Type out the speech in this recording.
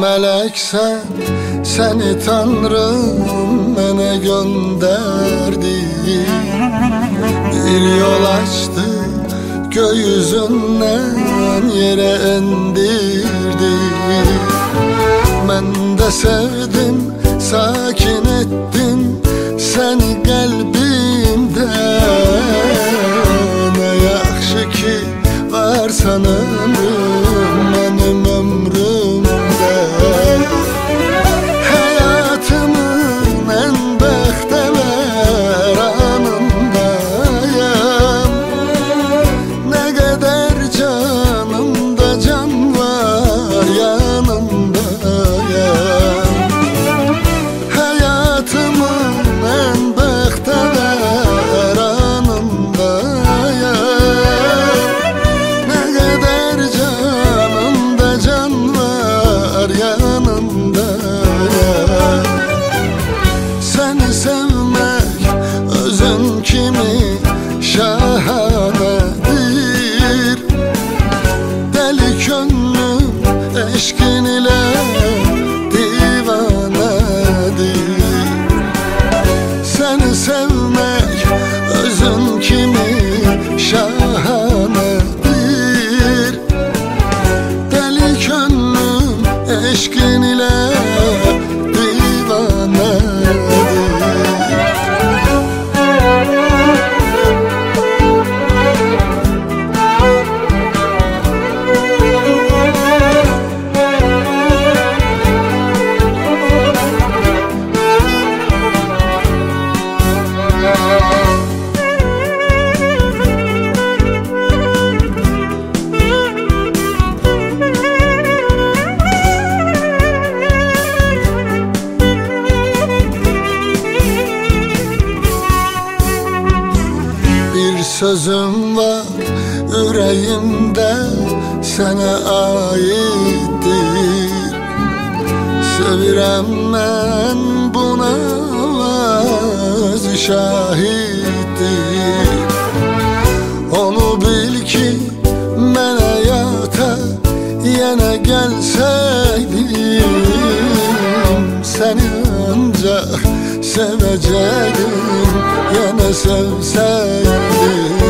meleksen, seni Tanrım mənə gönderdi. Bir yol açtı, gökyüzünden yere indirdi. Ben de sevdim, sakin ettim seni kalbimde. Ne yaxşı ki varsan ömrüm benim ömrümde. Hayatımın en bəxtəvər anındayım. Ne kadar canımda can var yanındayım. Hayatımın en bəxtəvər anındayım. Ne kadar canımda can var yanındayım. Seni sevmek özün kimi şahanedir. Deli könlüm eşkin ile divanedir. Seni sevmek özün kimi şahanedir. Deli könlüm eşkin ile sözüm var yüreğimde sana aittir. Sevirem ben buna öz şahittir. Onu bil ki ben hayata yine gelseydim, seni ancak sevecektim, yine sevseydim.